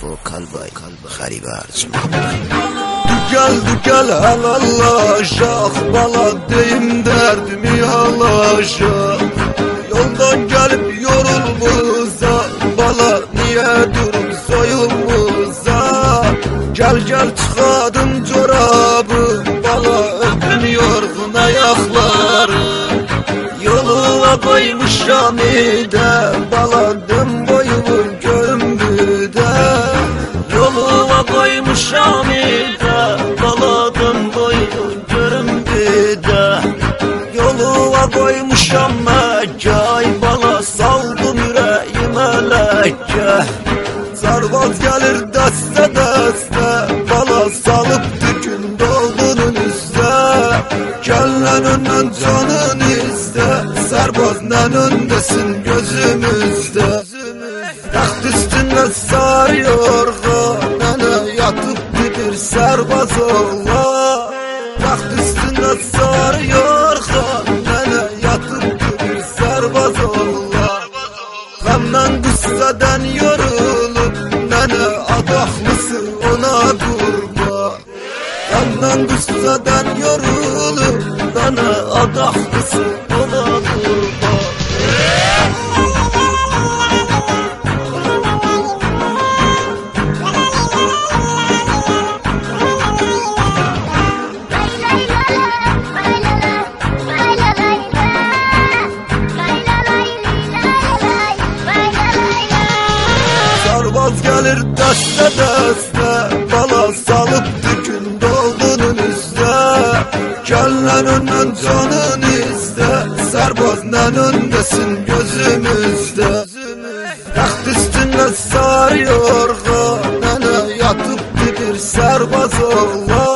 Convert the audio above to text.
bu kalbay garibe arzumu. Gel helallaşaq, bala deyim dərdimi halaşaq. Yoldan gelip yorulmuza, bala niye durum soyulmuza. Gel çıxadım corabı, bala öpüm yorğun ayaqları. Yoluna koymuşam idə, bala dım boyumun görümbüdə. Yoluna koymuşam idə, bala dım boyumun görümbüdə. Yoluna koymuşam Məkkə, ay bala saldım ürəyimə Məkkə. Sarbaz gelir dəstə dəstə, bala salıp tükün doldunun üstə. Gələn öndən canın izdə, sərbazdan öndesin gözümüzdə. Taxt üstündə sarı yorğan, nənə yatıp bir sərbaz oğlan. Taxt üstündə sarı yorğan, nənə yatıp bir sərbaz oğlan. Qəmdən qüssədən yorulup, nənə adaqlısı ona qurban. Qəmdən qüssədən yorulup, nənə adaqlısı ona qurban. Sarbaz gelir dəstə dəstə, bala salıp tükün doldunun üstə. Gələn öndən canın izdə, sərbazdan öndesin gözümüzdə. Taxt üstündə sarı yorğan, nənə yatıp bir sərbaz oğlan.